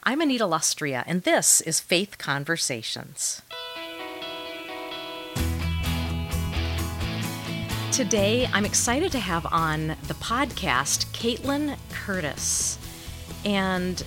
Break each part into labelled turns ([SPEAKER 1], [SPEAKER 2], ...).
[SPEAKER 1] I'm Anita Lustria, and this is Faith Conversations. Today, I'm excited to have on the podcast Caitlin Curtis. And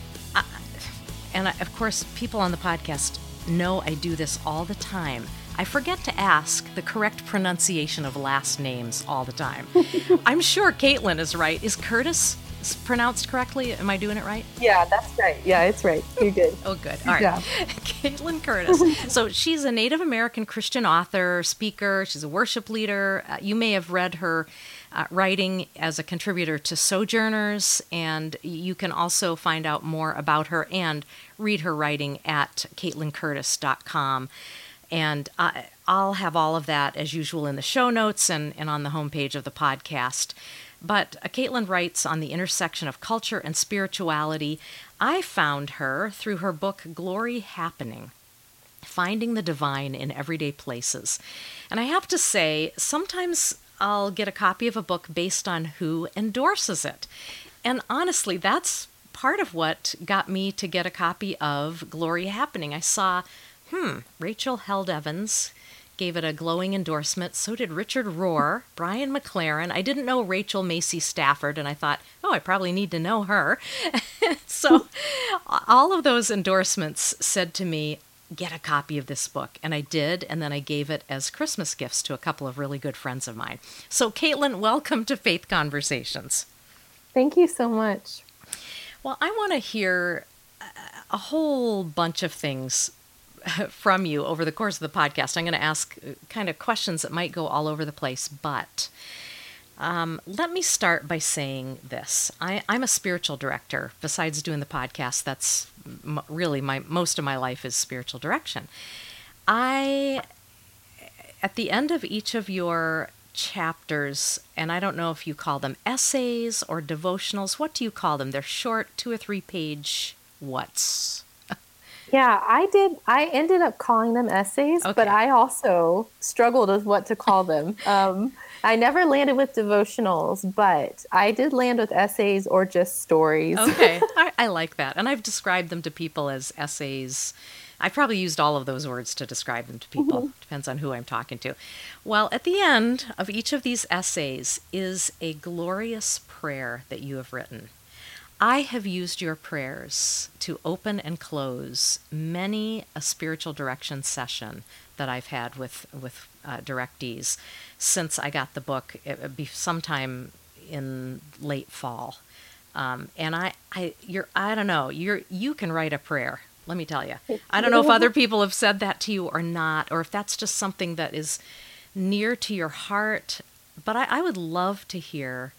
[SPEAKER 1] of course, people on the podcast know I do this all the time. I forget to ask the correct pronunciation of last names all the time. I'm sure Caitlin is right. Is Curtis pronounced correctly? Am I doing it right?
[SPEAKER 2] Yeah, that's right. Yeah, it's right. You're good.
[SPEAKER 1] Oh, good. All right. Yeah. Caitlin Curtis. So she's a Native American Christian author, speaker. She's a worship leader. You may have read her writing as a contributor to Sojourners, and you can also find out more about her and read her writing at CaitlinCurtis.com. And I'll have all of that, as usual, in the show notes and on the homepage of the podcast. But Caitlin writes on the intersection of culture and spirituality. I found her through her book, Glory Happening, Finding the Divine in Everyday Places. And I have to say, sometimes I'll get a copy of a book based on who endorses it. And honestly, that's part of what got me to get a copy of Glory Happening. I saw Rachel Held Evans gave it a glowing endorsement. So did Richard Rohr, Brian McLaren. I didn't know Rachel Macy Stafford, and I thought, I probably need to know her. So all of those endorsements said to me, get a copy of this book. And I did, and then I gave it as Christmas gifts to a couple of really good friends of mine. So Caitlin, welcome to Faith Conversations.
[SPEAKER 2] Thank you so much.
[SPEAKER 1] Well, I want to hear a whole bunch of things from you over the course of the podcast. I'm going to ask kind of questions that might go all over the place, but let me start by saying this. I'm a spiritual director. Besides doing the podcast, that's really most of my life is spiritual direction. At the end of each of your chapters, and I don't know if you call them essays or devotionals, what do you call them? They're short 2 or 3 page whats?
[SPEAKER 2] Yeah, I did. I ended up calling them essays, okay. But I also struggled with what to call them. I never landed with devotionals, but I did land with essays or just stories.
[SPEAKER 1] Okay, I like that. And I've described them to people as essays. I probably used all of those words to describe them to people. Mm-hmm. Depends on who I'm talking to. Well, at the end of each of these essays is a glorious prayer that you have written. I have used your prayers to open and close many a spiritual direction session that I've had with directees since I got the book. It would be sometime in late fall, and I don't know. You can write a prayer. Let me tell you. I don't know if other people have said that to you or not, or if that's just something that is near to your heart. But I would love to hear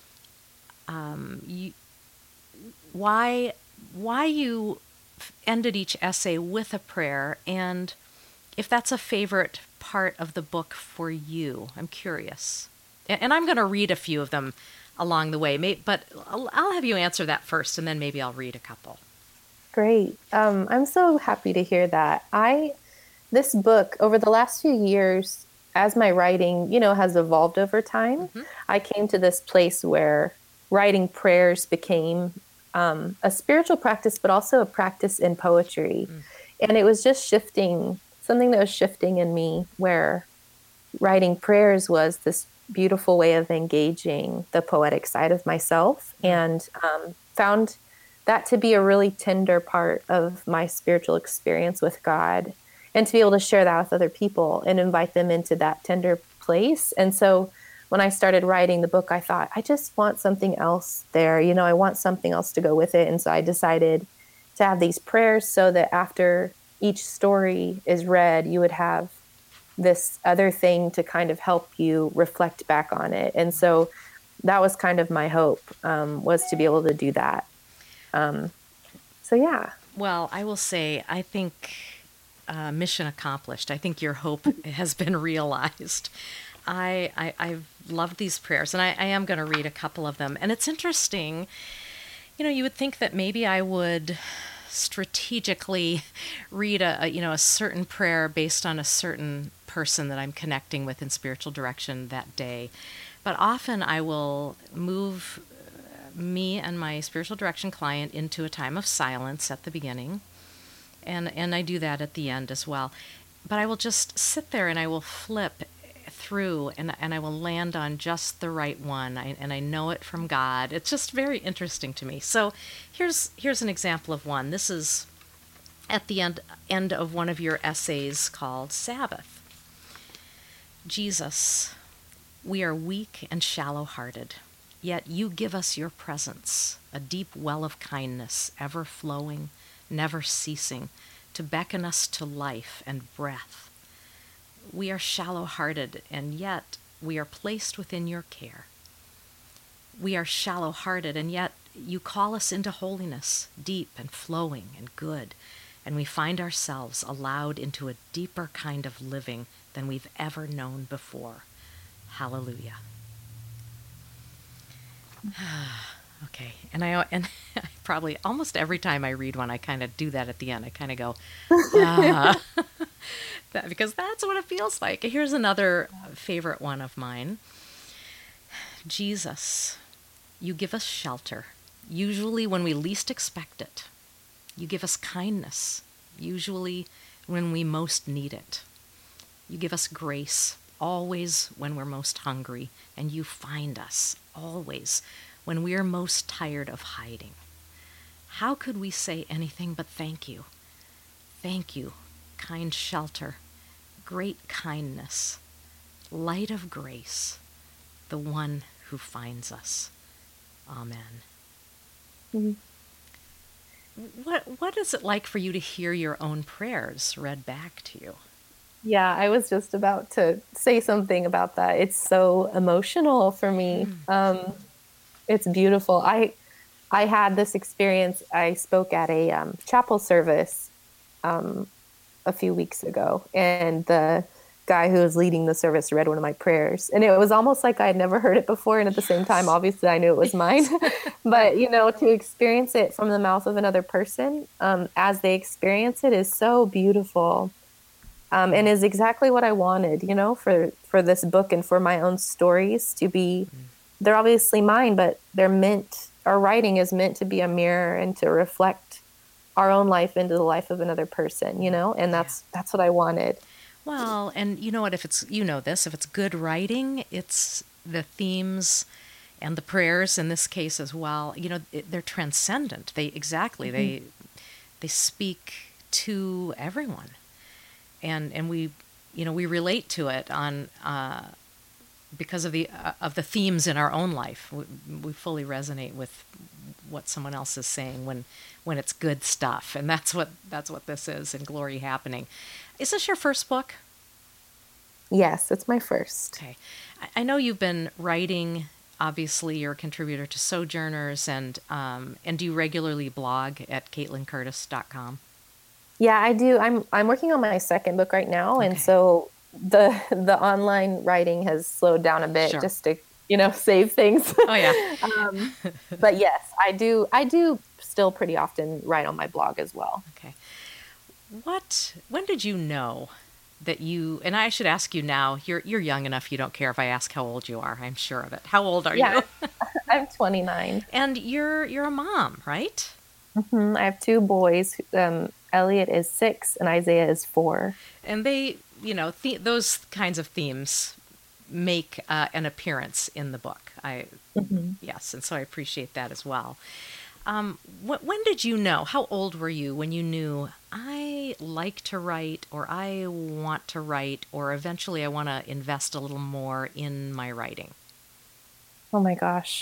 [SPEAKER 1] why you ended each essay with a prayer, and if that's a favorite part of the book for you. I'm curious. And I'm going to read a few of them along the way, but I'll have you answer that first, and then maybe I'll read a couple.
[SPEAKER 2] Great. I'm so happy to hear that. This book, over the last few years, as my writing, has evolved over time, I came to this place where writing prayers became a spiritual practice, but also a practice in poetry. And it was just something that was shifting in me, where writing prayers was this beautiful way of engaging the poetic side of myself, and found that to be a really tender part of my spiritual experience with God, and to be able to share that with other people and invite them into that tender place. And so when I started writing the book, I thought, I just want something else there. I want something else to go with it. And so I decided to have these prayers so that after each story is read, you would have this other thing to kind of help you reflect back on it. And so that was kind of my hope, was to be able to do that. So yeah.
[SPEAKER 1] Well, I will say, I think mission accomplished. I think your hope has been realized. I've loved these prayers, and I am going to read a couple of them. And it's interesting, you would think that maybe I would strategically read a certain prayer based on a certain person that I'm connecting with in spiritual direction that day. But often I will move me and my spiritual direction client into a time of silence at the beginning, and I do that at the end as well. But I will just sit there and I will flip through, and I will land on just the right one, and I know it from God. It's just very interesting to me. So here's an example of one. This is at the end of one of your essays called Sabbath. Jesus, we are weak and shallow-hearted, yet you give us your presence, a deep well of kindness, ever flowing, never ceasing, to beckon us to life and breath. We are shallow-hearted, and yet we are placed within your care. We are shallow-hearted, and yet you call us into holiness, deep and flowing and good, and we find ourselves allowed into a deeper kind of living than we've ever known before. Hallelujah. Okay, and I probably almost every time I read one, I kind of do that at the end. I kind of go, because that's what it feels like. Here's another favorite one of mine. Jesus, you give us shelter, usually when we least expect it. You give us kindness, usually when we most need it. You give us grace, always when we're most hungry, and you find us, always, when we are most tired of hiding. How could we say anything but thank you? Thank you, kind shelter, great kindness, light of grace, the one who finds us. Amen.
[SPEAKER 2] Mm-hmm.
[SPEAKER 1] What is it like for you to hear your own prayers read back to you?
[SPEAKER 2] Yeah, I was just about to say something about that. It's so emotional for me. It's beautiful. I had this experience. I spoke at a chapel service a few weeks ago, and the guy who was leading the service read one of my prayers, and it was almost like I had never heard it before, and at the same time, obviously, I knew it was mine. But to experience it from the mouth of another person as they experience it is so beautiful, and is exactly what I wanted, for this book and for my own stories to be. They're obviously mine, but our writing is meant to be a mirror and to reflect our own life into the life of another person, and that's what I wanted.
[SPEAKER 1] Well, and you know what, if it's good writing, it's the themes and the prayers in this case as well, they're transcendent. They speak to everyone. And we relate to it on because of the themes in our own life. We fully resonate with what someone else is saying when it's good stuff, and that's what this is in Glory Happening. Is this your first book?
[SPEAKER 2] Yes, it's my first.
[SPEAKER 1] Okay, I know you've been writing. Obviously, you're a contributor to Sojourners, and do you regularly blog at CaitlinCurtis.com?
[SPEAKER 2] Yeah, I do. I'm working on my second book right now,
[SPEAKER 1] okay.
[SPEAKER 2] And so the online writing has slowed down a bit just to save things.
[SPEAKER 1] Oh yeah.
[SPEAKER 2] But yes, I do still pretty often write on my blog as well.
[SPEAKER 1] Okay. When did you know that you, and I should ask you now, you're young enough, you don't care if I ask how old you are, I'm sure of it. How old are you?
[SPEAKER 2] I'm 29.
[SPEAKER 1] And you're a mom, right?
[SPEAKER 2] Mm-hmm. I have two boys. Elliot is 6 and Isaiah is 4.
[SPEAKER 1] And they, those kinds of themes make an appearance in the book. Yes, and so I appreciate that as well. When did you know? How old were you when you knew I like to write, or I want to write, or eventually I want to invest a little more in my writing?
[SPEAKER 2] Oh my gosh.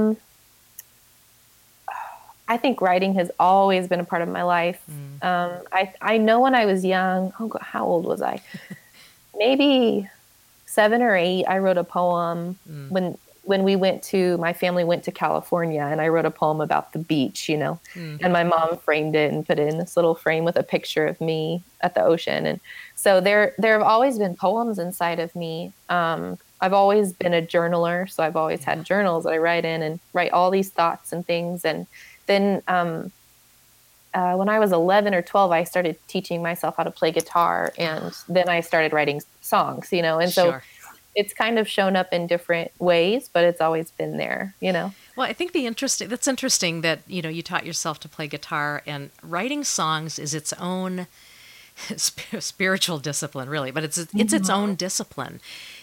[SPEAKER 2] I think writing has always been a part of my life. I know when I was young, how old was I? Maybe 7 or 8, I wrote a poem when my family went to California, and I wrote a poem about the beach, and my mom framed it and put it in this little frame with a picture of me at the ocean. And so there have always been poems inside of me. I've always been a journaler, so I've always had journals that I write in and write all these thoughts and things. And then when I was 11 or 12, I started teaching myself how to play guitar, and then I started writing songs, and so it's kind of shown up in different ways, but it's always been there, you know?
[SPEAKER 1] Well, I think that's interesting that, you taught yourself to play guitar, and writing songs is its own spiritual discipline, really, but it's its own discipline.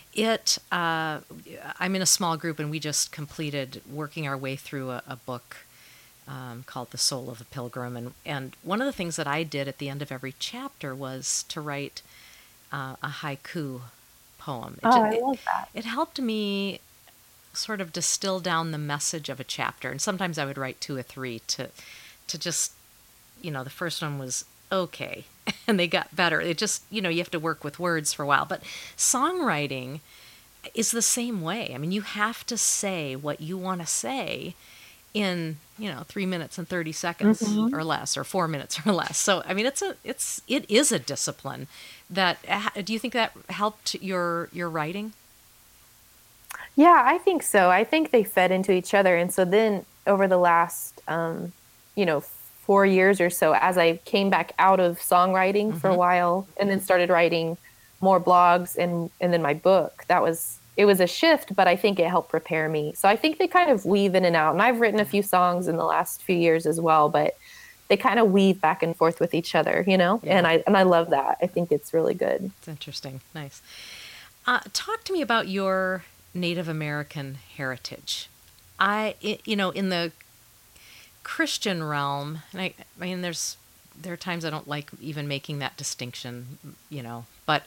[SPEAKER 1] I'm in a small group, and we just completed working our way through a book called The Soul of a Pilgrim. And one of the things that I did at the end of every chapter was to write a haiku poem.
[SPEAKER 2] I love that.
[SPEAKER 1] It helped me sort of distill down the message of a chapter. And sometimes I would write 2 or 3 to just, the first one was okay, and they got better. It just, you have to work with words for a while. But songwriting is the same way. I mean, you have to say what you want to say in 3 minutes and 30 seconds or less, or 4 minutes or less. So I mean, it is a discipline. That do you think that helped your writing?
[SPEAKER 2] Yeah, I think so. I think they fed into each other. And so then over the last 4 years or so, as I came back out of songwriting for a while and then started writing more blogs and then my book, it was a shift, but I think it helped prepare me. So I think they kind of weave in and out. And I've written a few songs in the last few years as well, but they kind of weave back and forth with each other, Yeah. And I love that. I think it's really good.
[SPEAKER 1] It's interesting. Nice. Talk to me about your Native American heritage. In the Christian realm, and I mean, there are times I don't like even making that distinction, but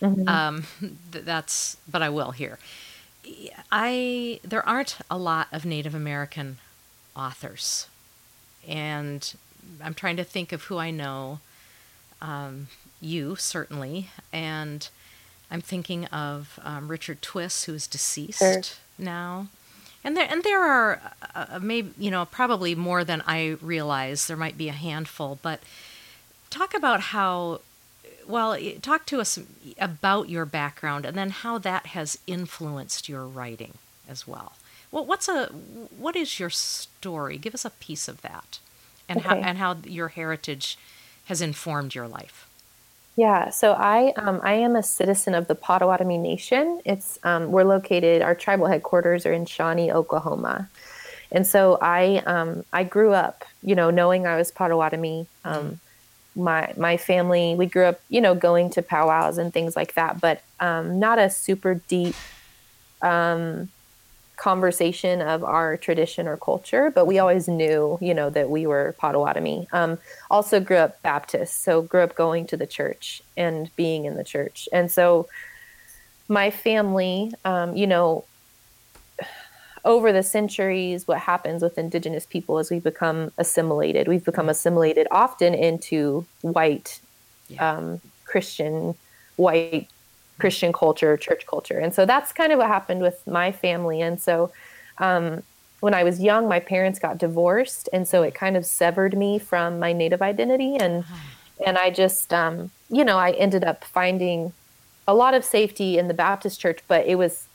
[SPEAKER 1] but I will here. There aren't a lot of Native American authors, and I'm trying to think of who I know. You certainly, and I'm thinking of Richard Twiss, who is deceased now. And there are maybe probably more than I realize. There might be a handful, but talk about talk to us about your background, and then how that has influenced your writing as well. Well, what is your story? Give us a piece of that, and how your heritage has informed your life.
[SPEAKER 2] Yeah, so I am a citizen of the Potawatomi Nation. We're located. Our tribal headquarters are in Shawnee, Oklahoma, and so I grew up, knowing I was Potawatomi. My family, we grew up, going to powwows and things like that, but not a super deep conversation of our tradition or culture, but we always knew, that we were Potawatomi. Also grew up Baptist, so grew up going to the church and being in the church. And so my family, over the centuries, what happens with Indigenous people is we become assimilated. We've become assimilated often into white Christian culture, church culture. And so that's kind of what happened with my family. And so when I was young, my parents got divorced. And so it kind of severed me from my Native identity. And I just, I ended up finding a lot of safety in the Baptist church, but it was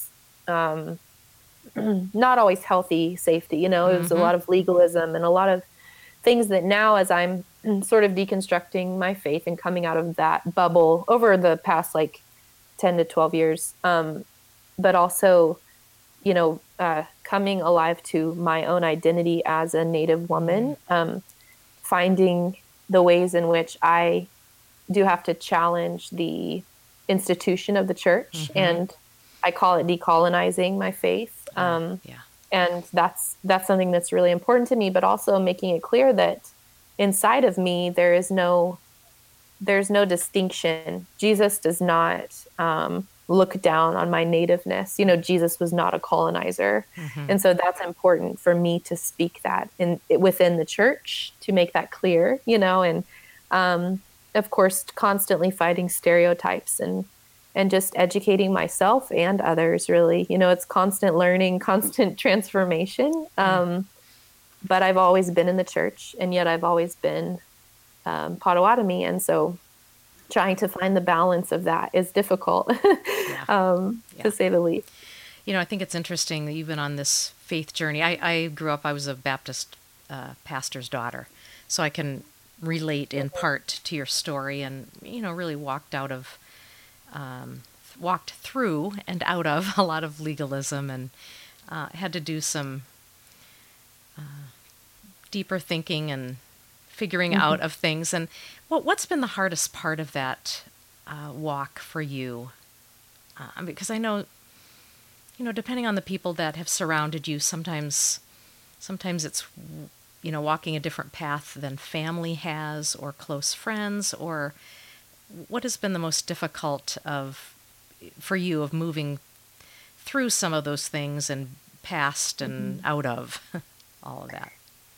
[SPEAKER 2] not always healthy safety. It was a lot of legalism and a lot of things that now, as I'm sort of deconstructing my faith and coming out of that bubble over the past 10 to 12 years, but also, coming alive to my own identity as a Native woman, finding the ways in which I do have to challenge the institution of the church, and I call it decolonizing my faith. And that's something that's really important to me, but also making it clear that inside of me, there's no distinction. Jesus does not look down on my nativeness. Jesus was not a colonizer. And so that's important for me to speak that within the church, to make that clear, and of course, constantly fighting stereotypes and just educating myself and others, really. It's constant learning, constant transformation. But I've always been in the church, and yet I've always been Potawatomi. And so trying to find the balance of that is difficult, to say the least.
[SPEAKER 1] I think it's interesting that you've been on this faith journey. I grew up, I was a Baptist pastor's daughter, so I can relate in part to your story, and, really walked out of walked through and out of a lot of legalism, and had to do some deeper thinking and figuring out of things. And what's been the hardest part of that walk for you? Because I know, depending on the people that have surrounded you, sometimes it's, walking a different path than family has, or close friends, or what has been the most difficult for you of moving through some of those things and past and out of all of that?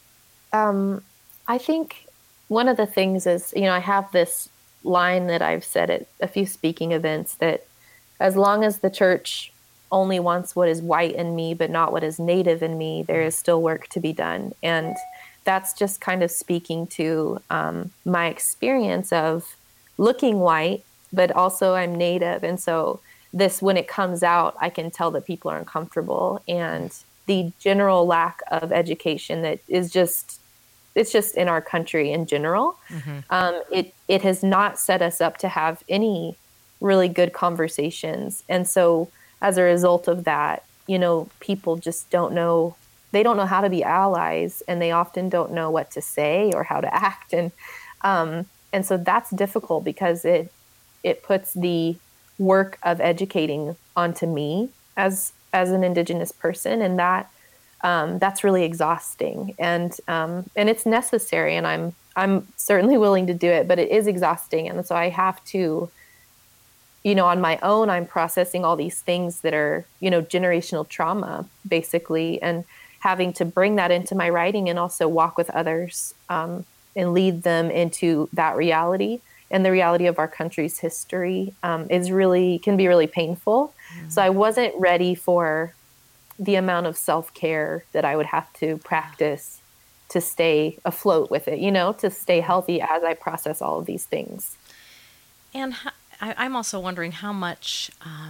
[SPEAKER 2] I think one of the things is, I have this line that I've said at a few speaking events, that as long as the church only wants what is white in me, but not what is native in me, there is still work to be done. And that's just kind of speaking to my experience of looking white, but also I'm native. And so when it comes out, I can tell that people are uncomfortable. And the general lack of education that is it's just in our country in general. It has not set us up to have any really good conversations. And so as a result of that, people just don't know how to be allies, and they often don't know what to say or how to act. And so that's difficult, because it puts the work of educating onto me as an Indigenous person. And that's really exhausting, and it's necessary, and I'm certainly willing to do it, but it is exhausting. And so I have to, on my own, I'm processing all these things that are, generational trauma, basically, and having to bring that into my writing, and also walk with others and lead them into that reality. And the reality of our country's history can be really painful. So I wasn't ready for the amount of self-care that I would have to practice to stay afloat with it, to stay healthy as I process all of these things.
[SPEAKER 1] And I'm also wondering how much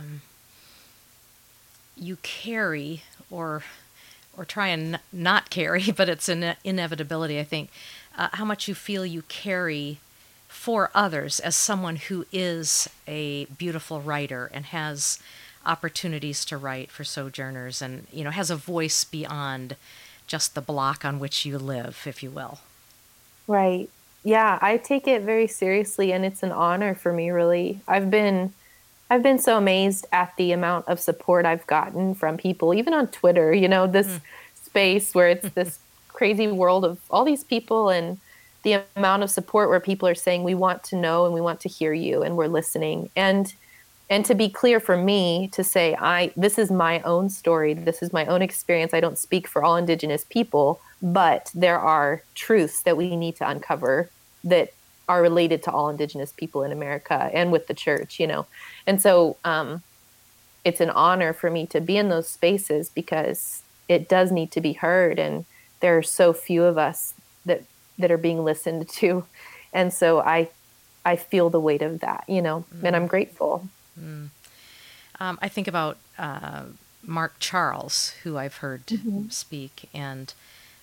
[SPEAKER 1] you carry, or try and not carry, but it's an inevitability, I think, how much you feel you carry for others as someone who is a beautiful writer and has opportunities to write for Sojourners, and has a voice beyond just the block on which you live, if you will.
[SPEAKER 2] Right. Yeah, I take it very seriously, and it's an honor for me, really. I've been so amazed at the amount of support I've gotten from people, even on Twitter, this space where it's this crazy world of all these people, and the amount of support where people are saying, we want to know and we want to hear you, and we're listening. And to be clear, for me to say, this is my own story, this is my own experience. I don't speak for all Indigenous people, but there are truths that we need to uncover that are related to all Indigenous people in America and with the church, And so it's an honor for me to be in those spaces, because it does need to be heard. And there are so few of us that are being listened to. And so I feel the weight of that, and I'm grateful.
[SPEAKER 1] I think about Mark Charles, who I've heard speak, and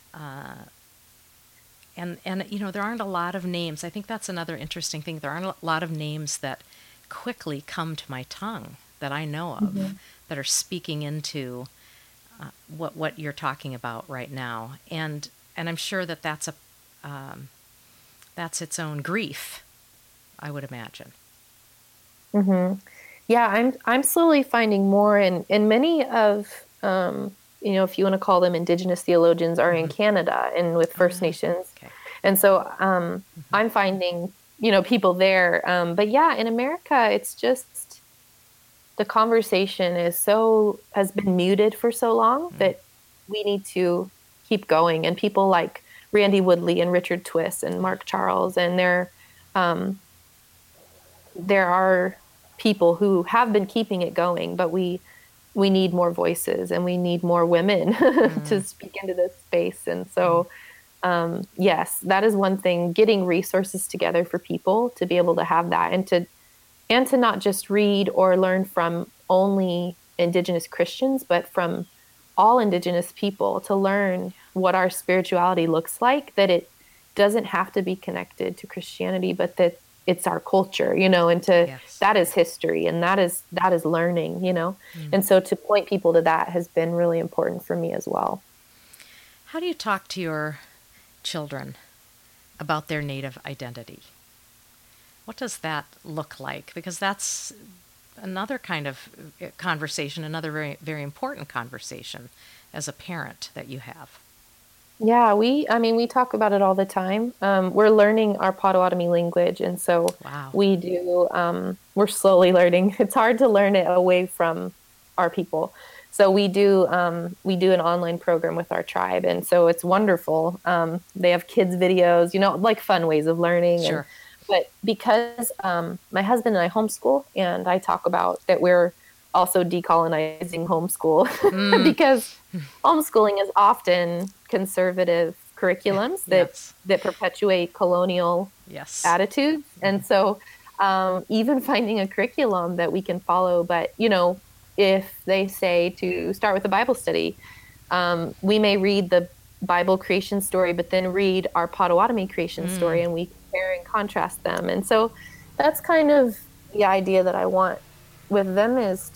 [SPEAKER 1] there aren't a lot of names. I think that's another interesting thing. There aren't a lot of names that quickly come to my tongue that I know of that are speaking into what you're talking about right now, and I'm sure that's its own grief, I would imagine.
[SPEAKER 2] Yeah, I'm slowly finding more, and many of, if you want to call them Indigenous theologians, are in Canada and with First Nations.
[SPEAKER 1] Okay.
[SPEAKER 2] And so I'm finding, people there. But yeah, in America, it's just the conversation has been muted for so long that we need to keep going. And people like Randy Woodley and Richard Twiss and Mark Charles, and there are people who have been keeping it going, but we need more voices, and we need more women to speak into this space. And so, yes, that is one thing, getting resources together for people to be able to have that, and to not just read or learn from only Indigenous Christians, but from all Indigenous people, to learn what our spirituality looks like, that it doesn't have to be connected to Christianity, but that it's our culture, and
[SPEAKER 1] Yes.
[SPEAKER 2] that is history, and that is learning, and so to point people to that has been really important for me as well.
[SPEAKER 1] How do you talk to your children about their Native identity? What does that look like? Because that's another kind of conversation, another very, very important conversation as a parent that you have.
[SPEAKER 2] Yeah, we talk about it all the time. We're learning our Potawatomi language, and so
[SPEAKER 1] Wow.
[SPEAKER 2] we're slowly learning. It's hard to learn it away from our people. So we do an online program with our tribe, and so it's wonderful. They have kids videos, like fun ways of learning,
[SPEAKER 1] Sure.
[SPEAKER 2] but because my husband and I homeschool, and I talk about that we're also decolonizing homeschool
[SPEAKER 1] Mm,
[SPEAKER 2] because homeschooling is often conservative curriculums that
[SPEAKER 1] yes.
[SPEAKER 2] that perpetuate colonial
[SPEAKER 1] Yes.
[SPEAKER 2] attitudes. And so even finding a curriculum that we can follow, but if they say to start with a Bible study, we may read the Bible creation story, but then read our Potawatomi creation
[SPEAKER 1] Mm,
[SPEAKER 2] story, and we compare and contrast them. And so that's kind of the idea that I want with them, is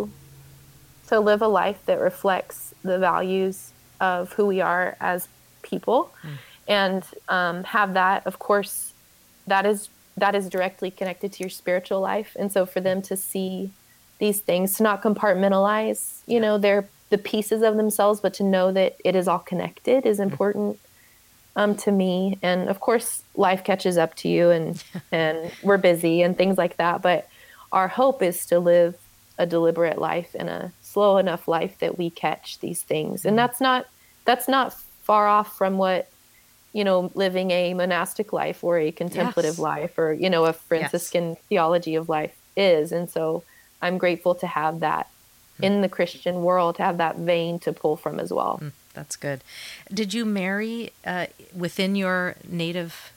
[SPEAKER 2] to live a life that reflects the values of who we are as people,
[SPEAKER 1] mm,
[SPEAKER 2] and have that, of course, that is directly connected to your spiritual life. And so for them to see these things, to not compartmentalize,
[SPEAKER 1] yeah.
[SPEAKER 2] they're the pieces of themselves, but to know that it is all connected is
[SPEAKER 1] Mm,
[SPEAKER 2] important to me. And of course, life catches up to you, and we're busy and things like that. But our hope is to live a deliberate life and a slow enough life that we catch these things. And
[SPEAKER 1] mm,
[SPEAKER 2] that's not far off from what living a monastic life or a contemplative
[SPEAKER 1] yes.
[SPEAKER 2] life, or a
[SPEAKER 1] Yes.
[SPEAKER 2] Franciscan theology of life is. And so I'm grateful to have that
[SPEAKER 1] Mm,
[SPEAKER 2] in the Christian world, to have that vein to pull from as well.
[SPEAKER 1] mm, that's good. Did you marry within your native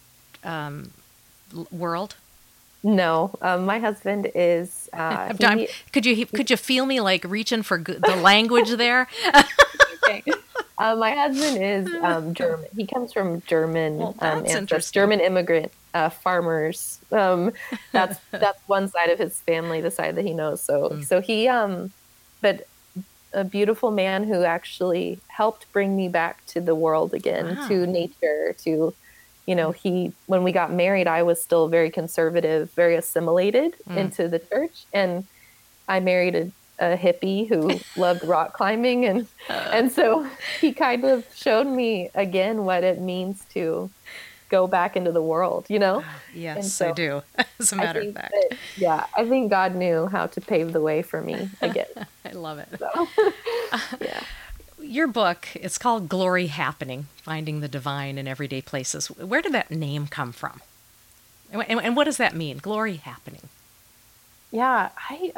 [SPEAKER 1] world?
[SPEAKER 2] No, my husband is
[SPEAKER 1] I'm,
[SPEAKER 2] he
[SPEAKER 1] could you feel me like reaching for the language there?
[SPEAKER 2] okay. My husband is German. He comes from German
[SPEAKER 1] Well, that's
[SPEAKER 2] ancestors,
[SPEAKER 1] interesting.
[SPEAKER 2] German immigrant farmers. That's one side of his family, the side that he knows. So
[SPEAKER 1] Mm.
[SPEAKER 2] so he but a beautiful man who actually helped bring me back to the world again,
[SPEAKER 1] Wow.
[SPEAKER 2] to nature, to he when we got married, I was still very conservative, very assimilated
[SPEAKER 1] Mm.
[SPEAKER 2] into the church, and I married a hippie who loved rock climbing, and so he kind of showed me again what it means to go back into the world. And
[SPEAKER 1] Yes, I
[SPEAKER 2] so
[SPEAKER 1] do. As a
[SPEAKER 2] I
[SPEAKER 1] matter of
[SPEAKER 2] think
[SPEAKER 1] fact,
[SPEAKER 2] that, yeah, I think God knew how to pave the way for me again.
[SPEAKER 1] I love it.
[SPEAKER 2] So yeah.
[SPEAKER 1] Your book, it's called Glory Happening: Finding the Divine in Everyday Places. Where did that name come from? And what does that mean? Glory happening.
[SPEAKER 2] Yeah, I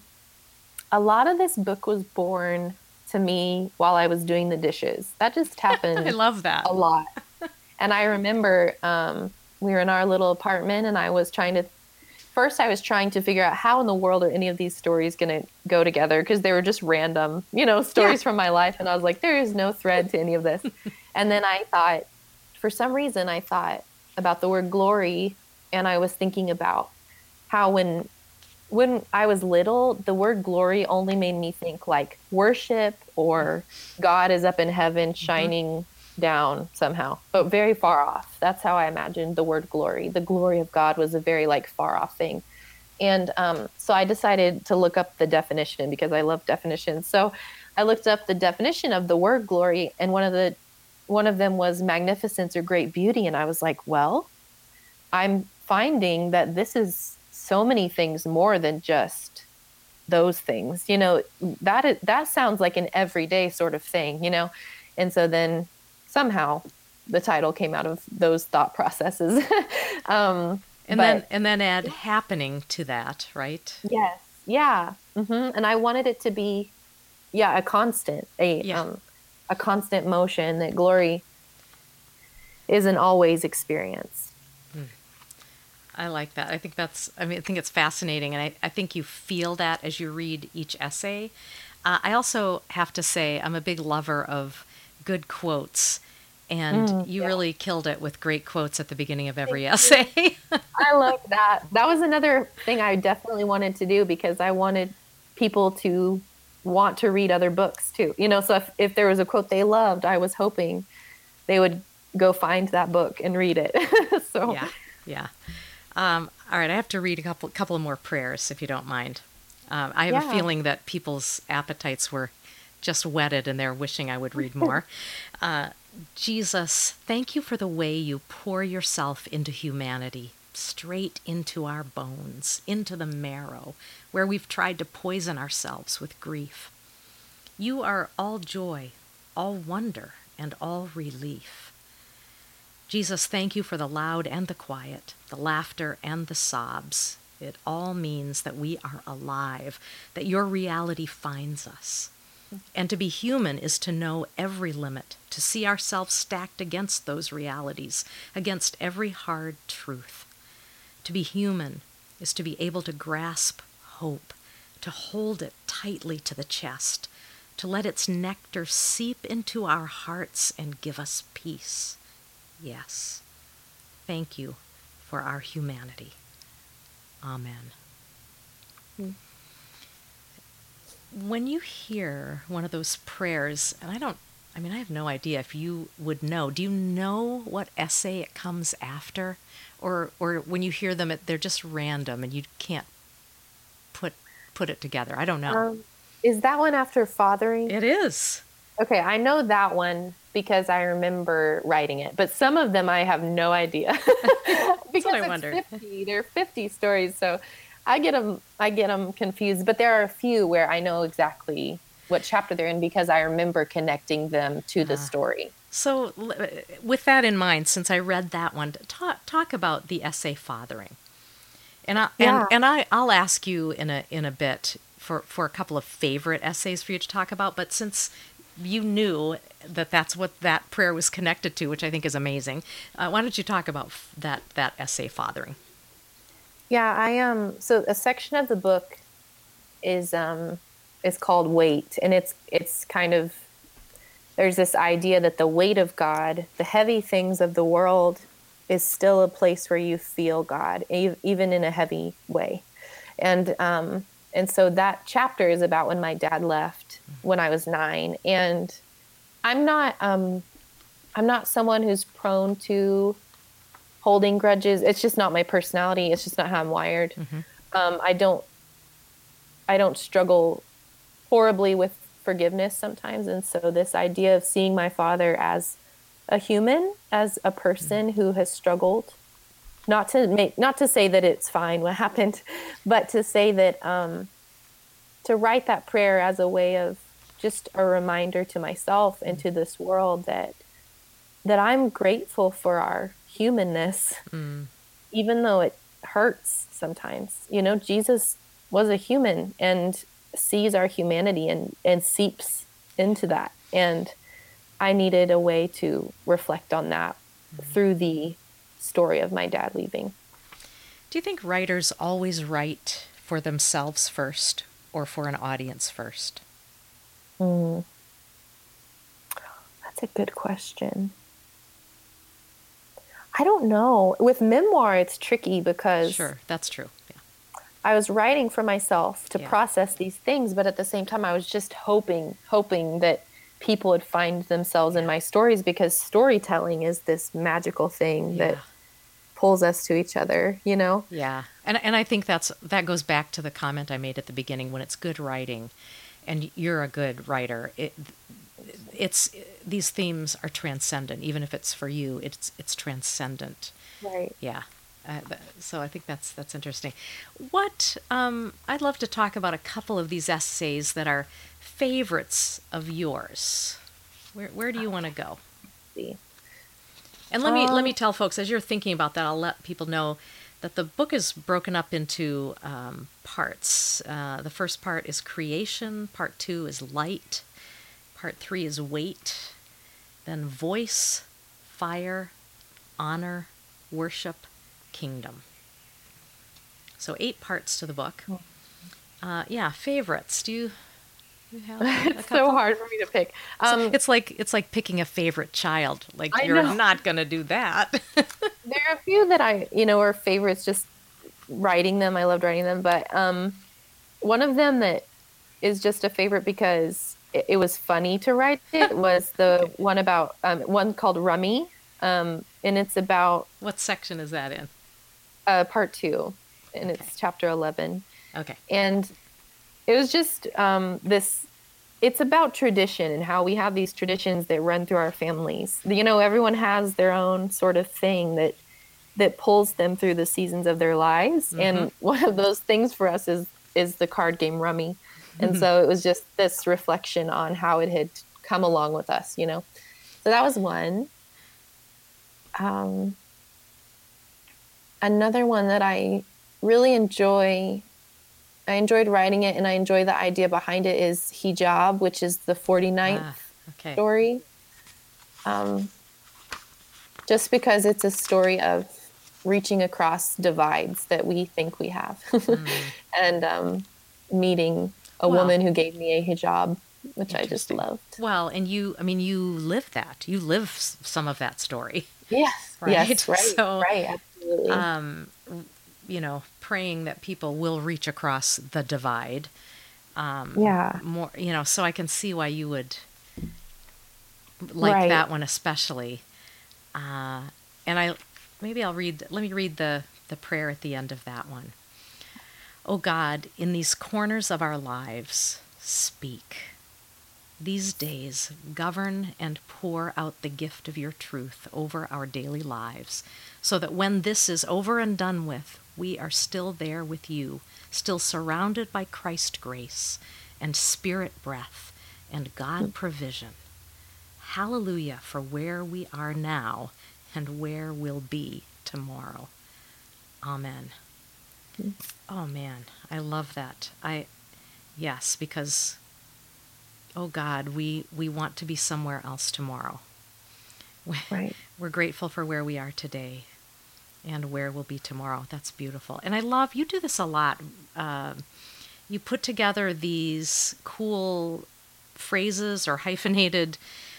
[SPEAKER 2] a lot of this book was born to me while I was doing the dishes. That just
[SPEAKER 1] I
[SPEAKER 2] happened
[SPEAKER 1] love that.
[SPEAKER 2] a lot. And I remember we were in our little apartment, and I was trying to figure out how in the world are any of these stories going to go together, because they were just random,
[SPEAKER 1] Yeah.
[SPEAKER 2] stories from my life. And I was like, there is no thread to any of this. And then for some reason, I thought about the word glory, and I was thinking about how when I was little, the word glory only made me think like worship, or God is up in heaven
[SPEAKER 1] Hmm.
[SPEAKER 2] shining down somehow, but very far off. That's how I imagined the word glory. The glory of God was a very like far off thing. And so I decided to look up the definition, because I love definitions. So I looked up the definition of the word glory, and one of them was magnificence or great beauty. And I was like, well, I'm finding that this is so many things more than just those things. That sounds like an everyday sort of thing. And so then somehow the title came out of those thought processes. um,
[SPEAKER 1] And then
[SPEAKER 2] but
[SPEAKER 1] and then add happening to that, right?
[SPEAKER 2] yes, yeah. And I wanted it to be, yeah, a constant,
[SPEAKER 1] Yeah.
[SPEAKER 2] a constant motion, that glory is an always experience.
[SPEAKER 1] I like that. I think it's fascinating. And I think you feel that as you read each essay. I also have to say, I'm a big lover of good quotes. And you
[SPEAKER 2] Yeah.
[SPEAKER 1] really killed it with great quotes at the beginning of every
[SPEAKER 2] Thank you.
[SPEAKER 1] essay.
[SPEAKER 2] I love that. That was another thing I definitely wanted to do because I wanted people to want to read other books too. So if there was a quote they loved, I was hoping they would go find that book and read it. So,
[SPEAKER 1] Yeah, yeah. All right, I have to read a couple of more prayers, if you don't mind. I have a
[SPEAKER 2] yeah.
[SPEAKER 1] feeling that people's appetites were just whetted and they're wishing I would read more. Jesus, thank you for the way you pour yourself into humanity, straight into our bones, into the marrow, where we've tried to poison ourselves with grief. You are all joy, all wonder, and all relief. Jesus, thank you for the loud and the quiet, the laughter and the sobs. It all means that we are alive, that your reality finds us. And to be human is to know every limit, to see ourselves stacked against those realities, against every hard truth. To be human is to be able to grasp hope, to hold it tightly to the chest, to let its nectar seep into our hearts and give us peace. Yes. Thank you for our humanity. Amen.
[SPEAKER 2] Mm.
[SPEAKER 1] When you hear one of those prayers, and I have no idea if you would know. Do you know what essay it comes after? Or when you hear them, they're just random and you can't put it together. I don't know.
[SPEAKER 2] Is that one after Fathering?
[SPEAKER 1] It is.
[SPEAKER 2] Okay, I know that one because I remember writing it, but some of them I have no idea
[SPEAKER 1] That's what
[SPEAKER 2] because
[SPEAKER 1] I
[SPEAKER 2] it's
[SPEAKER 1] wondered.
[SPEAKER 2] 50. There are 50 stories, so I get them confused. But there are a few where I know exactly what chapter they're in because I remember connecting them to the story.
[SPEAKER 1] So, with that in mind, since I read that one, talk about the essay Fathering.
[SPEAKER 2] Yeah.
[SPEAKER 1] I'll ask you in a bit for a couple of favorite essays for you to talk about. But since you knew that that's what that prayer was connected to, which I think is amazing, why don't you talk about that essay Fathering?
[SPEAKER 2] Yeah, I so a section of the book is called Weight, and it's kind of there's this idea that the weight of God, the heavy things of the world, is still a place where you feel God, even in a heavy way. And so that chapter is about when my dad left when I was 9, and I'm not I'm not someone who's prone to holding grudges. It's just not my personality. It's just not how I'm wired.
[SPEAKER 1] Mm-hmm.
[SPEAKER 2] Um, I don't I don't struggle horribly with forgiveness sometimes. And so this idea of seeing my father as a human, as a person who has struggled, not to say that it's fine what happened, but to say that to write that prayer as a way of just a reminder to myself and to this world that I'm grateful for our humanness,
[SPEAKER 1] Mm.
[SPEAKER 2] even though it hurts sometimes. Jesus was a human and sees our humanity and seeps into that. And I needed a way to reflect on that through the story of my dad leaving.
[SPEAKER 1] Do you think writers always write for themselves first or for an audience first?
[SPEAKER 2] Mm, that's a good question. I don't know. With memoir, it's tricky because
[SPEAKER 1] Sure, that's true. Yeah.
[SPEAKER 2] I was writing for myself to
[SPEAKER 1] Yeah.
[SPEAKER 2] process these things, but at the same time, I was just hoping that people would find themselves in my stories because storytelling is this magical thing that
[SPEAKER 1] Yeah.
[SPEAKER 2] pulls us to each other.
[SPEAKER 1] Yeah. And I think that goes back to the comment I made at the beginning. When it's good writing and you're a good writer, it's these themes are transcendent. Even if it's for you, it's transcendent.
[SPEAKER 2] Right.
[SPEAKER 1] Yeah. So I think that's interesting. What I'd love to talk about a couple of these essays that are favorites of yours. Where do you want to go?
[SPEAKER 2] See.
[SPEAKER 1] And let me tell folks, as you're thinking about that, I'll let people know that the book is broken up into parts. The first part is creation. Part 2 is light. Part 3 is weight. Then voice, fire, honor, worship, kingdom. So 8 parts to the book. Yeah, favorites. Do You have a
[SPEAKER 2] It's so
[SPEAKER 1] couple?
[SPEAKER 2] hard for me to pick.
[SPEAKER 1] It's like picking a favorite child. Like
[SPEAKER 2] I
[SPEAKER 1] you're
[SPEAKER 2] know
[SPEAKER 1] not gonna do that.
[SPEAKER 2] there are a few that are favorites. Just writing them, I loved writing them. But one of them that is just a favorite because it was funny to write it was the
[SPEAKER 1] Okay.
[SPEAKER 2] one about one called Rummy, and it's about
[SPEAKER 1] What section is that in?
[SPEAKER 2] part two, and
[SPEAKER 1] Okay.
[SPEAKER 2] it's chapter 11.
[SPEAKER 1] Okay.
[SPEAKER 2] And it was just this. It's about tradition and how we have these traditions that run through our families. Everyone has their own sort of thing that pulls them through the seasons of their lives.
[SPEAKER 1] Mm-hmm.
[SPEAKER 2] And one of those things for us is the card game Rummy. And so it was just this reflection on how it had come along with us. So that was one. Um, Another one that really enjoy, I enjoyed writing it and I enjoy the idea behind it is Hijab, which is the 49th
[SPEAKER 1] Ah, okay.
[SPEAKER 2] story. Um, just because it's a story of reaching across divides that we think we have and meeting a
[SPEAKER 1] Well,
[SPEAKER 2] woman who gave me a hijab, which I just
[SPEAKER 1] interesting.
[SPEAKER 2] loved.
[SPEAKER 1] Well, and you live that. You live some of that story,
[SPEAKER 2] Yes,
[SPEAKER 1] right?
[SPEAKER 2] yes, right,
[SPEAKER 1] So,
[SPEAKER 2] right, absolutely.
[SPEAKER 1] praying that people will reach across the divide
[SPEAKER 2] Yeah,
[SPEAKER 1] more, so I can see why you would like
[SPEAKER 2] right.
[SPEAKER 1] that one especially. And let me read the prayer at the end of that one. O God, in these corners of our lives, speak. These days, govern and pour out the gift of your truth over our daily lives, so that when this is over and done with, we are still there with you, still surrounded by Christ grace and Spirit breath and God provision. Hallelujah for where we are now and where we'll be tomorrow. Amen. Oh man, I love that. Yes, because oh God, we want to be somewhere else tomorrow.
[SPEAKER 2] Right.
[SPEAKER 1] We're grateful for where we are today and where we'll be tomorrow. That's beautiful. And I love, you do this a lot. You put together these cool phrases or hyphenated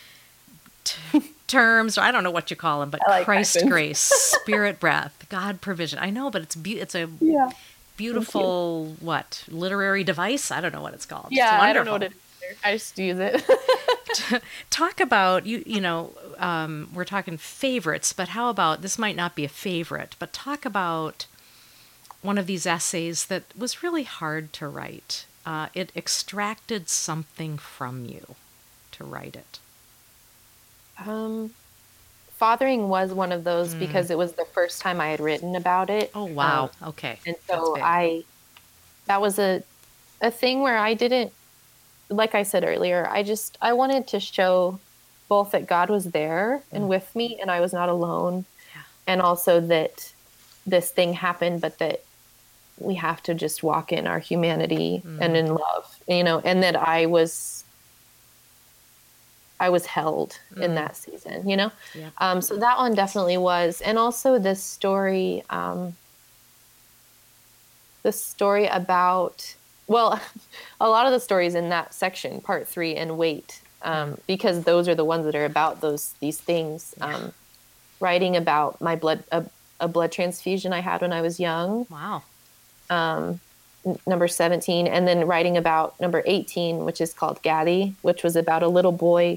[SPEAKER 1] terms, or I don't know what you call them, but
[SPEAKER 2] I like
[SPEAKER 1] Christ
[SPEAKER 2] hyphens.
[SPEAKER 1] grace, Spirit breath, God provision. I know, but it's a
[SPEAKER 2] Yeah, thank you.
[SPEAKER 1] beautiful, what, literary device? I don't know what it's called. It's
[SPEAKER 2] Yeah, I don't know what
[SPEAKER 1] wonderful.
[SPEAKER 2] it is either. I just use it.
[SPEAKER 1] Talk about we're talking favorites, but how about this might not be a favorite, but talk about one of these essays that was really hard to write. It extracted something from you to write it.
[SPEAKER 2] Um, Fathering was one of those because it was the first time I had written about it.
[SPEAKER 1] Oh wow, okay,
[SPEAKER 2] And
[SPEAKER 1] that's
[SPEAKER 2] so
[SPEAKER 1] big.
[SPEAKER 2] that was a thing where I didn't, like I said earlier, I wanted to show both that God was there and with me and I was not alone,
[SPEAKER 1] Yeah.
[SPEAKER 2] and also that this thing happened, but that we have to just walk in our humanity and in love, and that I was held in that season.
[SPEAKER 1] Yeah.
[SPEAKER 2] So that one definitely was, and also this story about, well, a lot of the stories in that section, part 3 and Wait, because those are the ones that are about these things. Writing about my a blood transfusion I had when I was young,
[SPEAKER 1] Wow.
[SPEAKER 2] number 17, and then writing about number 18, which is called Gadi, which was about a little boy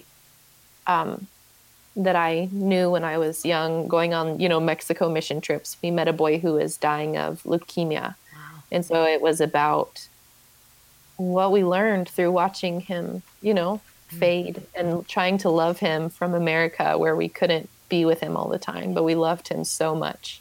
[SPEAKER 2] that I knew when I was young, going on, Mexico mission trips. We met a boy who was dying of leukemia.
[SPEAKER 1] Wow.
[SPEAKER 2] And so it was about what we learned through watching him, fade and trying to love him from America where we couldn't be with him all the time, but we loved him so much.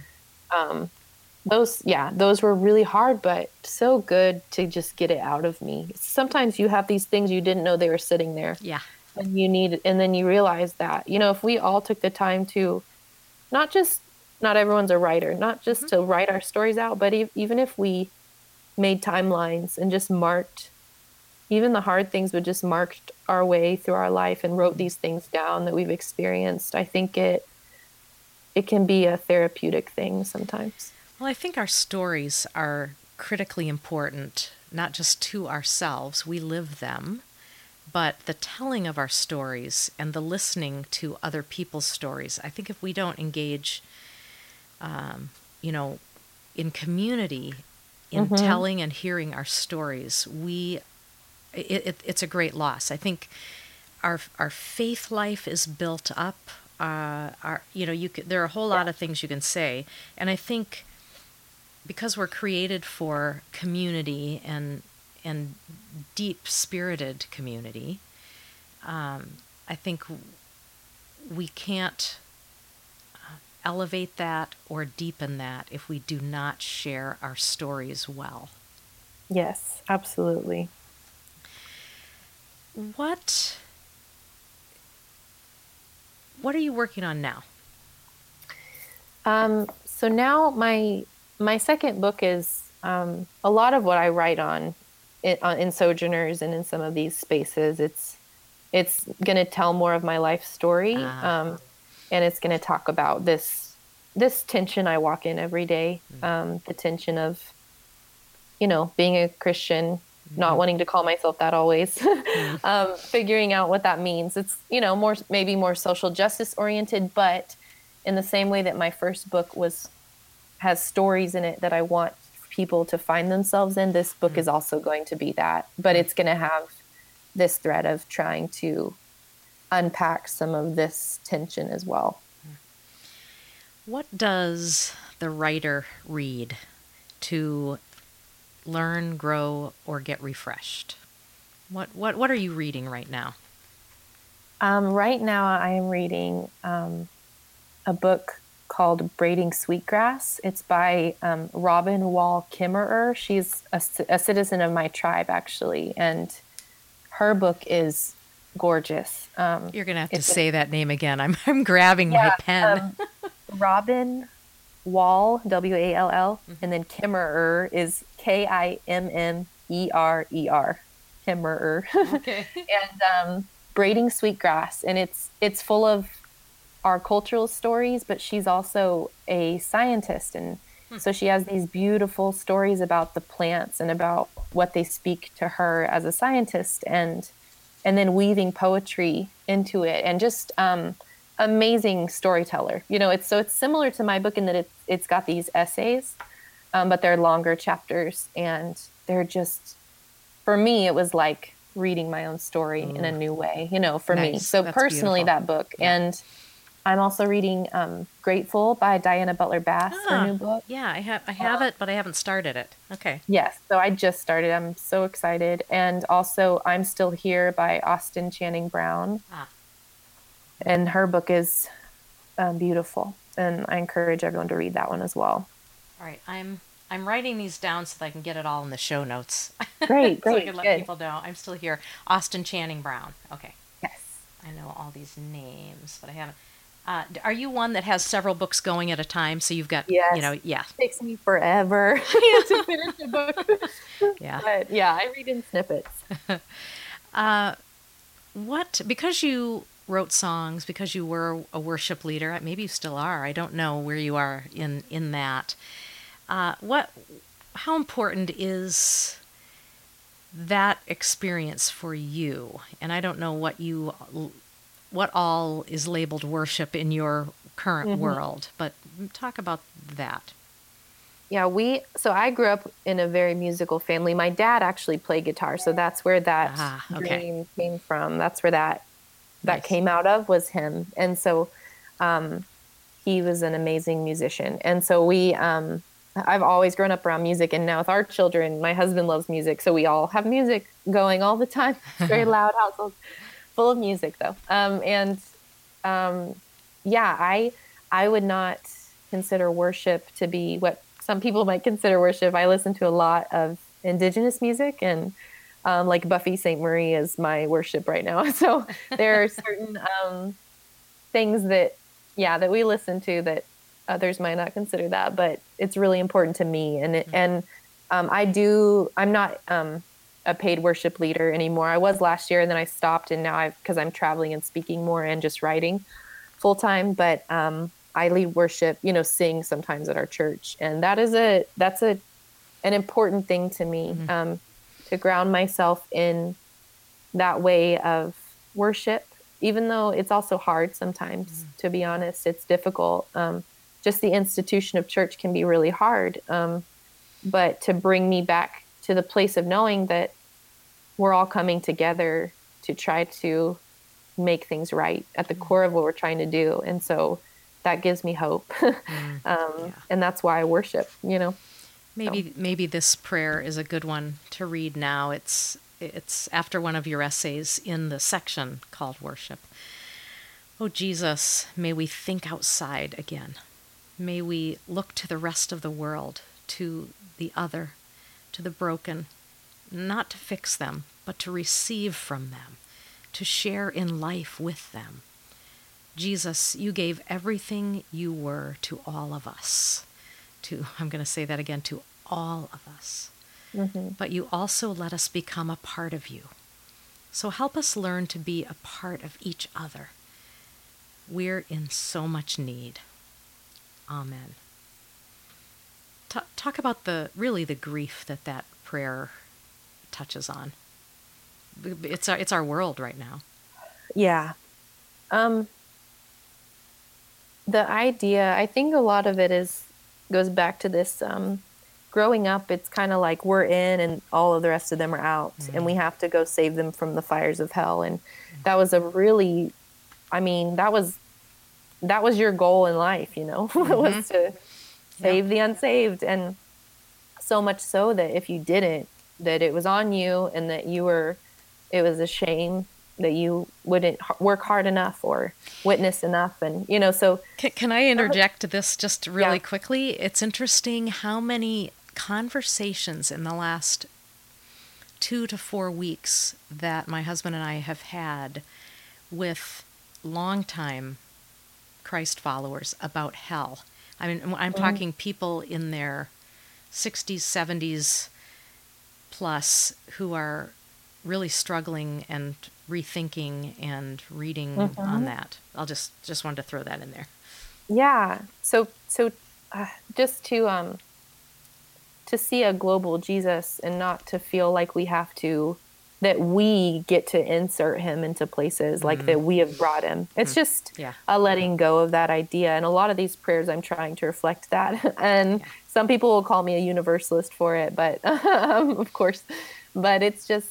[SPEAKER 2] Those were really hard, but so good to just get it out of me. Sometimes you have these things you didn't know they were sitting there.
[SPEAKER 1] Yeah.
[SPEAKER 2] And then you realize that, if we all took the time to not everyone's a writer, not just to write our stories out, but even if we made timelines and just marked even the hard things, but just marked our way through our life and wrote these things down that we've experienced, I think it can be a therapeutic thing sometimes.
[SPEAKER 1] Well, I think our stories are critically important, not just to ourselves, we live them, but the telling of our stories and the listening to other people's stories. I think if we don't engage, you know, in community, in telling and hearing our stories, it's a great loss. I think our faith life is built up. There are a whole lot of things you can say, and I think because we're created for community and deep spirited community, I think we can't elevate that or deepen that if we do not share our stories well.
[SPEAKER 2] Yes, absolutely.
[SPEAKER 1] What are you working on now?
[SPEAKER 2] So now my second book is a lot of what I write on in Sojourners and in some of these spaces. It's going to tell more of my life story, and it's going to talk about this tension I walk in every day, the tension of, being a Christian, not wanting to call myself that always, figuring out what that means. It's, maybe more social justice oriented, but in the same way that my first book has stories in it that I want people to find themselves in, this book is also going to be that, but it's going to have this thread of trying to unpack some of this tension as well.
[SPEAKER 1] What does the writer read to learn, grow, or get refreshed? What are you reading right now?
[SPEAKER 2] Right now I am reading a book called Braiding Sweetgrass. It's by Robin Wall Kimmerer. She's a citizen of my tribe, actually, and her book is gorgeous.
[SPEAKER 1] You're going to have to say that name again. I'm grabbing my pen.
[SPEAKER 2] Robin Wall, Wall, and then Kimmerer is Kimmerer. Kimmerer.
[SPEAKER 1] Okay.
[SPEAKER 2] And Braiding Sweetgrass, and it's full of our cultural stories, but she's also a scientist, and so she has these beautiful stories about the plants and about what they speak to her as a scientist, and then weaving poetry into it, and just amazing storyteller. It's similar to my book in that it's got these essays, but they're longer chapters, and they're just, for me, it was like reading my own story in a new way, for me. So that's personally, beautiful. That book. Yeah. And I'm also reading Grateful by Diana Butler Bass, her new book.
[SPEAKER 1] Yeah, I have it, but I haven't started it. Okay.
[SPEAKER 2] Yes, so I just started. I'm so excited. And also I'm Still Here by Austin Channing Brown. And her book is beautiful, and I encourage everyone to read that one as well.
[SPEAKER 1] All right, I'm writing these down so that I can get it all in the show notes.
[SPEAKER 2] Great,
[SPEAKER 1] so I can let people know. I'm Still Here. Austin Channing Brown. Okay.
[SPEAKER 2] Yes.
[SPEAKER 1] I know all these names, but I haven't. Are you one that has several books going at a time? So you've got,
[SPEAKER 2] Yes. It takes me forever to finish a book.
[SPEAKER 1] Yeah.
[SPEAKER 2] But yeah, I read in snippets.
[SPEAKER 1] Because you wrote songs, because you were a worship leader, maybe you still are, I don't know where you are in that. How important is that experience for you? And I don't know what all is labeled worship in your current world, but talk about that.
[SPEAKER 2] Yeah, so I grew up in a very musical family. My dad actually played guitar, so that's where that dream came from. That's where that came out of, was him. And so he was an amazing musician. And so I've always grown up around music, and now with our children, my husband loves music, so we all have music going all the time. It's a very loud household. Full of music, though. I would not consider worship to be what some people might consider worship. I listen to a lot of indigenous music, and like Buffy St. Marie is my worship right now. So there are certain things that we listen to that others might not consider that, but it's really important to me. And I'm not a paid worship leader anymore. I was last year, and then I stopped, and now because I'm traveling and speaking more and just writing full time. But I lead worship, sing sometimes at our church, and that's an important thing to me. to ground myself in that way of worship, even though it's also hard sometimes, to be honest. It's difficult. Just the institution of church can be really hard. But to bring me back to the place of knowing that we're all coming together to try to make things right at the core of what we're trying to do. And so that gives me hope. And that's why I worship, you know.
[SPEAKER 1] Maybe this prayer is a good one to read now. It's after one of your essays in the section called Worship. Oh, Jesus, may we think outside again. May we look to the rest of the world, to the other, to the broken, not to fix them, but to receive from them, to share in life with them. Jesus, you gave everything you were to all of us. I'm going to say that again, to all of us.
[SPEAKER 2] Mm-hmm.
[SPEAKER 1] But you also let us become a part of you. So help us learn to be a part of each other. We're in so much need. Amen. Talk about the grief that prayer touches on. It's our world right now.
[SPEAKER 2] Yeah. The idea, I think a lot of it goes back to this, growing up, it's kind of like we're in and all of the rest of them are out, and we have to go save them from the fires of hell. And that was that was your goal in life, you know, was to save the unsaved. And so much so that if you didn't, that it was on you, and that it was a shame that you wouldn't work hard enough or witness enough. And, you know, so.
[SPEAKER 1] Can I interject this just really quickly? It's interesting how many conversations in the last 2 to 4 weeks that my husband and I have had with longtime Christ followers about hell. I mean, I'm talking people in their 60s, 70s plus who are really struggling and rethinking and reading on that. I'll just wanted to throw that in there.
[SPEAKER 2] Yeah. So just to see a global Jesus and not to feel like that we get to insert him into places, like that we have brought him. It's just a letting go of that idea. And a lot of these prayers, I'm trying to reflect that. And some people will call me a universalist for it, but of course, but it's just,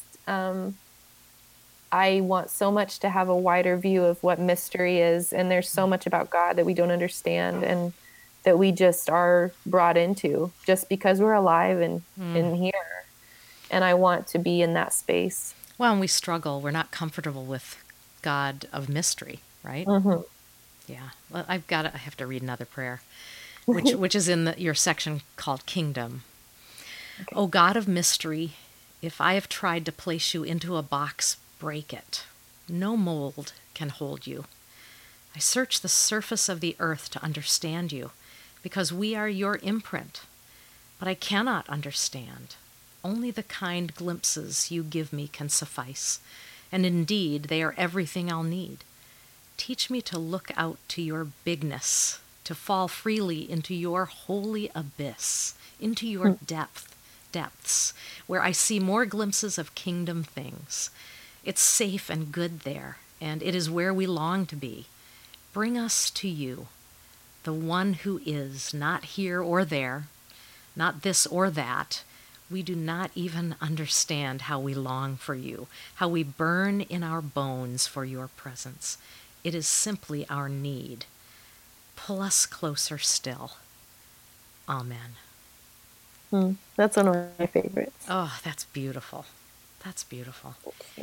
[SPEAKER 2] I want so much to have a wider view of what mystery is. And there's so much about God that we don't understand and that we just are brought into just because we're alive and in here. And I want to be in that space.
[SPEAKER 1] Well, and we struggle. We're not comfortable with God of mystery, right? Yeah. Well, I have to read another prayer, which is in your section called Kingdom. Okay. O God of mystery, if I have tried to place you into a box, break it. No mold can hold you. I search the surface of the earth to understand you, because we are your imprint. But I cannot understand. Only the kind glimpses you give me can suffice, and indeed they are everything I'll need. Teach me to look out to your bigness, to fall freely into your holy abyss, into your depths, where I see more glimpses of kingdom things. It's safe and good there, and it is where we long to be. Bring us to you, the one who is not here or there, not this or that. We do not even understand how we long for you, how we burn in our bones for your presence. It is simply our need. Pull us closer still. Amen.
[SPEAKER 2] That's one of my favorites.
[SPEAKER 1] Oh, that's beautiful. That's beautiful.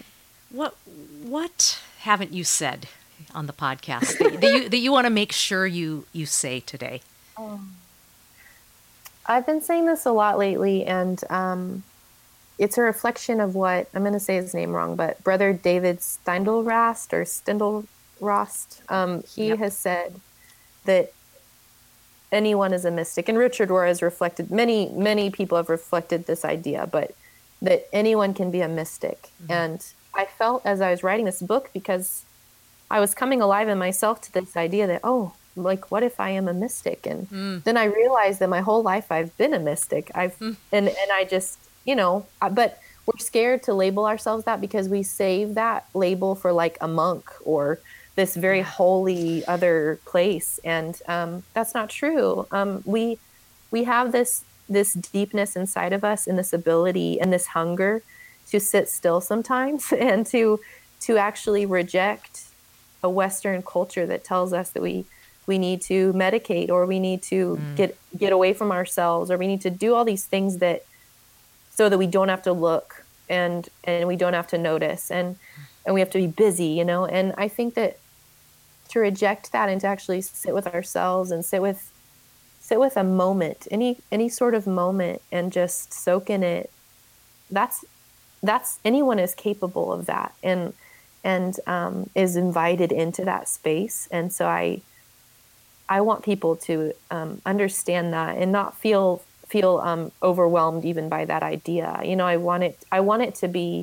[SPEAKER 1] What haven't you said on the podcast that you want to make sure you say today?
[SPEAKER 2] I've been saying this a lot lately, and it's a reflection of what, I'm going to say his name wrong, but Brother David Steindl-Rast, he has said that anyone is a mystic. And Richard Rohr has reflected, many people have reflected this idea, but that anyone can be a mystic. And I felt as I was writing this book, because I was coming alive in myself to this idea that, like, what if I am a mystic? And then I realized that my whole life I've been a mystic. And I just, but we're scared to label ourselves that because we save that label for like a monk or this very holy other place. And that's not true. We have this deepness inside of us and this ability and this hunger to sit still sometimes and to actually reject a Western culture that tells us that we need to medicate, or we need to get away from ourselves, or we need to do all these things that so that we don't have to look and we don't have to notice and we have to be busy, you know. And I think that to reject that and to actually sit with ourselves and sit with a moment, any sort of moment, and just soak in it, that's anyone is capable of that and is invited into that space. And so I want people to understand that and not feel overwhelmed even by that idea. You know, I want it to be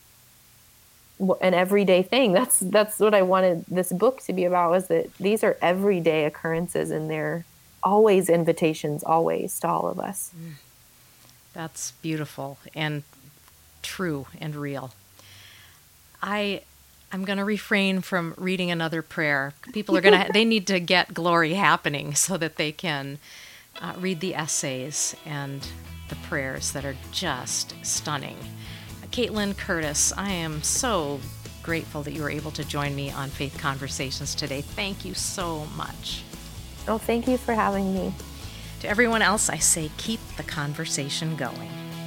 [SPEAKER 2] an everyday thing. That's what I wanted this book to be about, was that these are everyday occurrences and they're always invitations, always, to all of us.
[SPEAKER 1] That's beautiful and true and real. I'm going to refrain from reading another prayer. People are they need to get Glory happening so that they can read the essays and the prayers that are just stunning. Caitlin Curtis, I am so grateful that you were able to join me on Faith Conversations today. Thank you so much.
[SPEAKER 2] Oh, thank you for having me.
[SPEAKER 1] To everyone else, I say keep the conversation going.